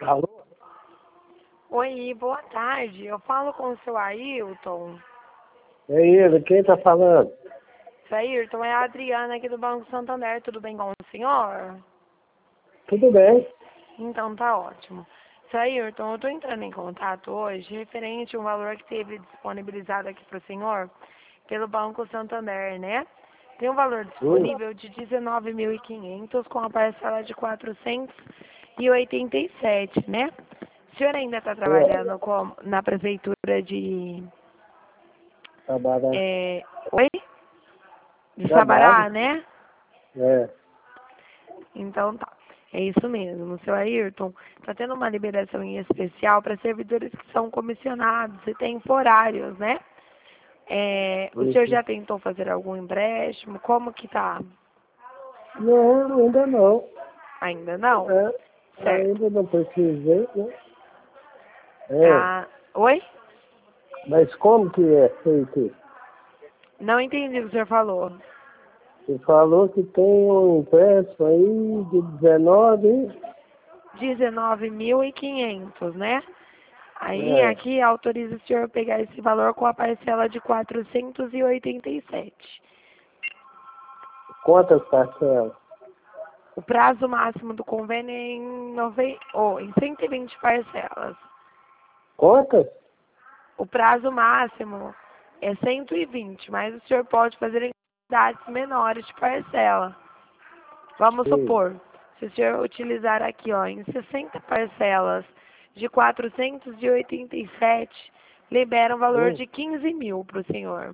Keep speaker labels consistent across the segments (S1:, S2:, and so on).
S1: Alô?
S2: Oi, boa tarde. Eu falo com o seu Ailton.
S1: É ele, quem tá falando?
S2: Seu Ailton, é a Adriana aqui do Banco Santander. Tudo bem com o senhor?
S1: Tudo bem?
S2: Então tá ótimo. Seu Ailton, eu estou entrando em contato hoje referente a um valor que teve disponibilizado aqui para o senhor pelo Banco Santander, né? Tem um valor disponível de 19.500 com a parcela de 487, né? O senhor ainda está trabalhando na prefeitura de...
S1: Trabalhar.
S2: Oi? De
S1: Trabalho.
S2: Sabará, né?
S1: É.
S2: Então tá. É isso mesmo. Seu Ayrton, está tendo uma liberação em especial para servidores que são comissionados e temporários, né? O senhor
S1: Isso.
S2: já tentou fazer algum empréstimo? Como que tá?
S1: Não, ainda não.
S2: Ainda não?
S1: É,
S2: Certo.
S1: ainda não precisei, né? É.
S2: Ah, oi?
S1: Mas como que é feito?
S2: Não entendi o que o senhor falou.
S1: Você falou que tem um empréstimo aí de
S2: 19.500, né? Aí aqui autoriza o senhor pegar esse valor com a parcela de 487.
S1: Quantas parcelas?
S2: O prazo máximo do convênio é em 120 parcelas.
S1: Quantas?
S2: O prazo máximo é 120, mas o senhor pode fazer em quantidades menores de parcela. Vamos
S1: Sim.
S2: supor, se o senhor utilizar aqui, ó, em 60 parcelas de 487, libera um valor de 15 mil para o senhor.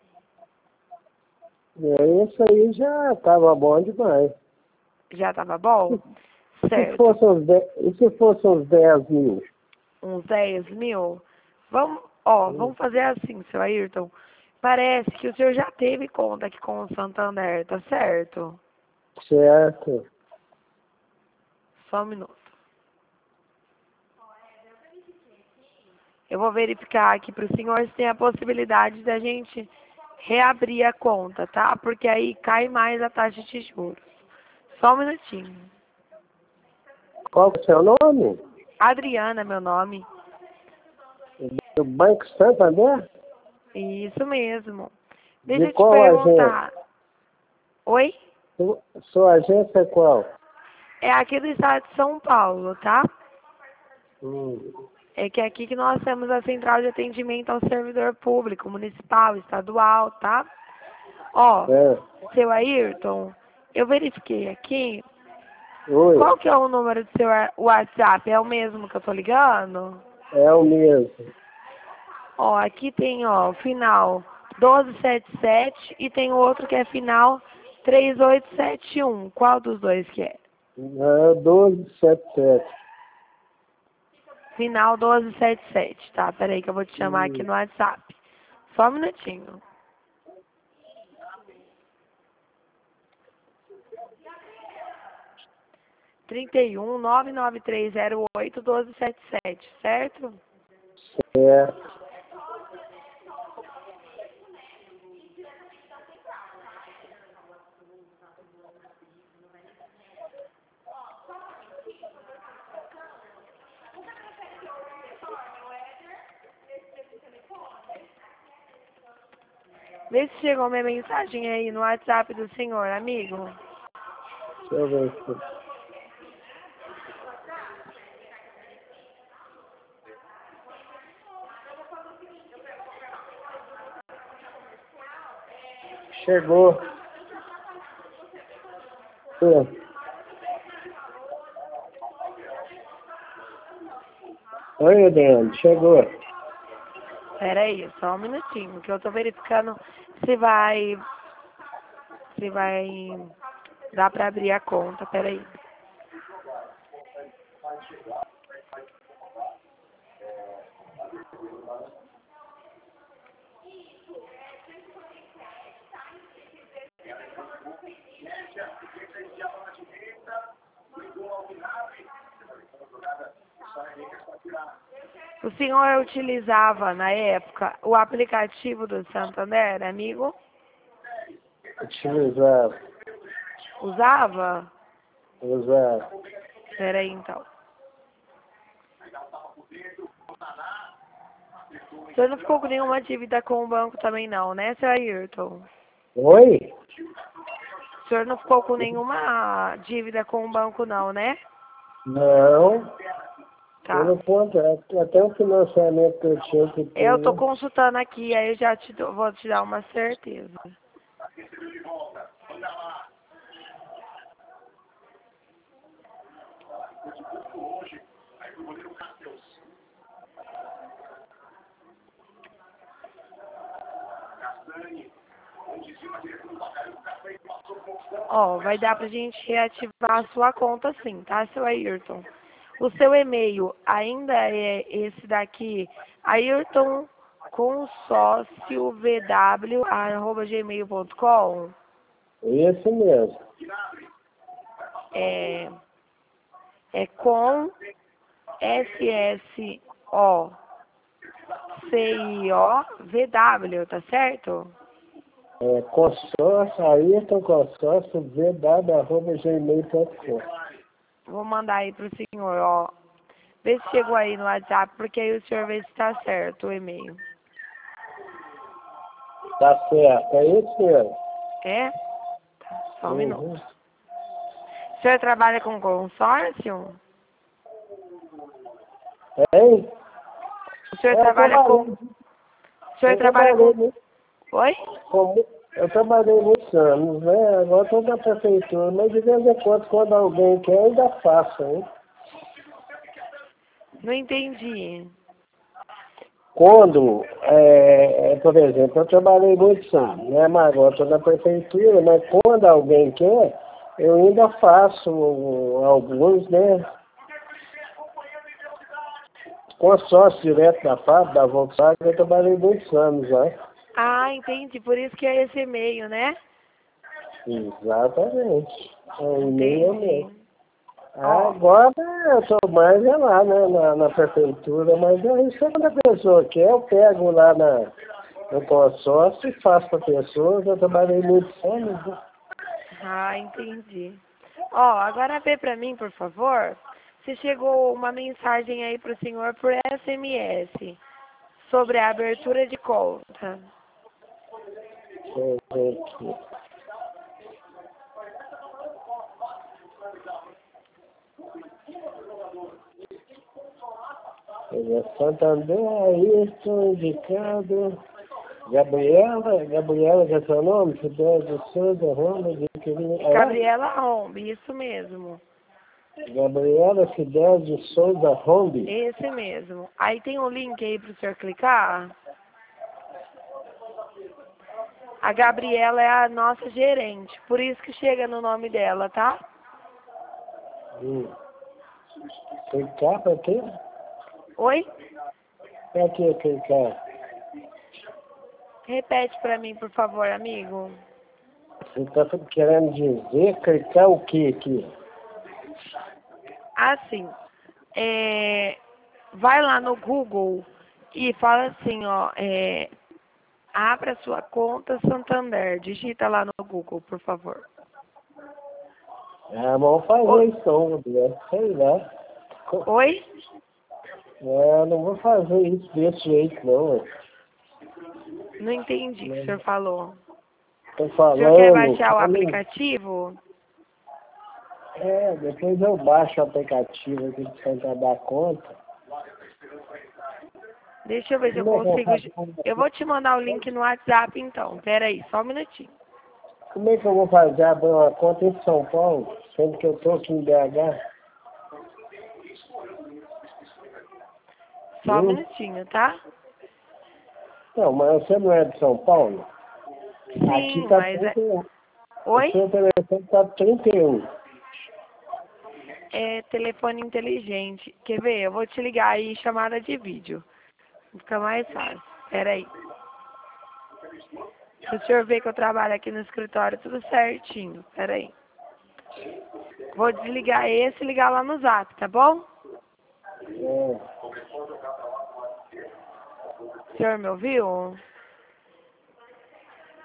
S1: Isso aí já estava bom demais.
S2: Já estava bom?
S1: Se
S2: Certo.
S1: fosse uns 10, e se fosse uns 10 mil?
S2: Uns 10 mil? Vamos fazer assim, seu Ayrton. Parece que o senhor já teve conta aqui com o Santander, tá certo?
S1: Certo.
S2: Só um minuto. Eu vou verificar aqui para o senhor se tem a possibilidade da gente reabrir a conta, tá? Porque aí cai mais a taxa de juros. Só um minutinho.
S1: Qual que é o seu nome?
S2: Adriana, meu nome.
S1: Do Banco Santander?
S2: Isso mesmo. Deixa
S1: De
S2: eu te
S1: qual agência?
S2: perguntar. Oi?
S1: Sua agência é qual?
S2: É aqui do estado de São Paulo, tá?
S1: Hum.
S2: É que é aqui que nós temos a central de atendimento ao servidor público, municipal, estadual, tá? Ó, seu Ayrton, eu verifiquei aqui.
S1: Oi,
S2: Qual que é o número do seu WhatsApp? É o mesmo que eu tô ligando?
S1: é o mesmo.
S2: Ó, aqui tem, ó, final 1277 e tem o outro que é final 3871. Qual dos dois que é?
S1: É 1277.
S2: Final 1277, tá? Peraí que eu vou te chamar aqui no WhatsApp. Só um minutinho. Trinta e um 99308 1277, certo?
S1: Certo.
S2: Vê se chegou minha mensagem aí no WhatsApp do senhor, amigo.
S1: Deixa eu ver aqui. Chegou. Oi, Adriano, chegou.
S2: Peraí, só um minutinho, que eu tô verificando se vai dar pra abrir a conta. Peraí. O senhor utilizava, na época, o aplicativo do Santander, amigo?
S1: Utilizar.
S2: Usava?
S1: Usar.
S2: Peraí, então. O senhor não ficou com nenhuma dívida com o banco também não, né, seu Ayrton?
S1: Oi?
S2: O senhor não ficou com nenhuma dívida com o banco não, né?
S1: Não,
S2: Tá.
S1: pelo contrário, até o financiamento que eu tinha que ter,
S2: Eu tô
S1: né?
S2: consultando aqui, aí eu já vou te dar uma certeza. Ó, vai dar pra gente reativar a sua conta sim, tá, seu Ayrton? O seu e-mail ainda é esse daqui, ayrtonconsóciovw@gmail.com?
S1: Esse mesmo.
S2: É, é com SSOCIOVW, tá certo?
S1: É consórcio, Ayrton Consórcio, vw@gmail.com.
S2: Vou mandar aí pro senhor, ó. Vê se chegou aí no WhatsApp, porque aí o senhor vê se tá certo o e-mail.
S1: Tá certo, é isso mesmo.
S2: É? Tá, só um minuto.
S1: Uhum.
S2: O senhor trabalha com consórcio?
S1: Hein?
S2: O senhor
S1: Eu
S2: trabalha com...
S1: trabalhei,
S2: O senhor
S1: eu
S2: trabalha
S1: trabalhei,
S2: com...
S1: muito-
S2: Oi?
S1: eu trabalhei muitos anos, né? Agora estou na prefeitura, mas de vez em quando alguém quer, eu ainda faço, hein?
S2: Não entendi.
S1: Quando, por exemplo, eu trabalhei muitos anos, né? Mas agora estou na prefeitura, mas quando alguém quer, eu ainda faço alguns, né? Consórcio direto da fábrica, da Volkswagen, eu trabalhei muitos anos já.
S2: Ah, entendi. Por isso que é esse e-mail, né?
S1: Exatamente. É o e-mail mesmo.
S2: Entendi. Ó,
S1: Agora eu estou mais lá, né, na prefeitura, mas aí quando a pessoa quer, eu pego lá no consórcio e faço para a pessoa, eu trabalhei muitos anos, né?
S2: entendi. Ó, agora vê pra mim, por favor, se chegou uma mensagem aí pro senhor por SMS sobre a abertura de conta.
S1: Deixa eu ver aqui. Santander, aí estou indicado. Gabriela, que é seu nome? Fidel de Souza, Roma, de Quirino.
S2: Gabriela Rombi, isso mesmo.
S1: Gabriela Fidel de Souza Rombi.
S2: Esse mesmo. Aí tem um link aí pro senhor clicar. A Gabriela é a nossa gerente, por isso que chega no nome dela, tá?
S1: Clicar para quê?
S2: Oi?
S1: Para que clicar?
S2: Repete pra mim, por favor, amigo.
S1: Você está querendo dizer clicar o que aqui?
S2: Assim, vai lá no Google e fala assim, ó, abra sua conta Santander. Digita lá no Google, por favor.
S1: Vamos fazer isso, né? Sei lá.
S2: Oi?
S1: Não vou fazer isso desse jeito, não.
S2: Não entendi o que o senhor falou.
S1: Estou
S2: O senhor quer
S1: falando.
S2: baixar o aplicativo?
S1: Depois eu baixo o aplicativo aqui para tentar dar conta.
S2: Deixa eu ver se eu
S1: Como é que eu
S2: consigo.
S1: faço?
S2: Eu vou te mandar o link no WhatsApp, então. Pera aí, só um minutinho.
S1: Como é que eu vou fazer abrir uma conta em São Paulo, sendo que eu estou aqui em BH?
S2: Só um minutinho, tá?
S1: Não, mas você não é de São Paulo? Aqui
S2: Sim,
S1: está
S2: mas...
S1: 31. O
S2: Oi?
S1: seu telefone está 31.
S2: É telefone inteligente. Quer ver? Eu vou te ligar aí, chamada de vídeo. Fica mais fácil. Pera aí. Se o senhor ver que eu trabalho aqui no escritório, tudo certinho. Pera aí. Vou desligar esse e ligar lá no Zap, tá bom?
S1: É.
S2: O senhor me ouviu?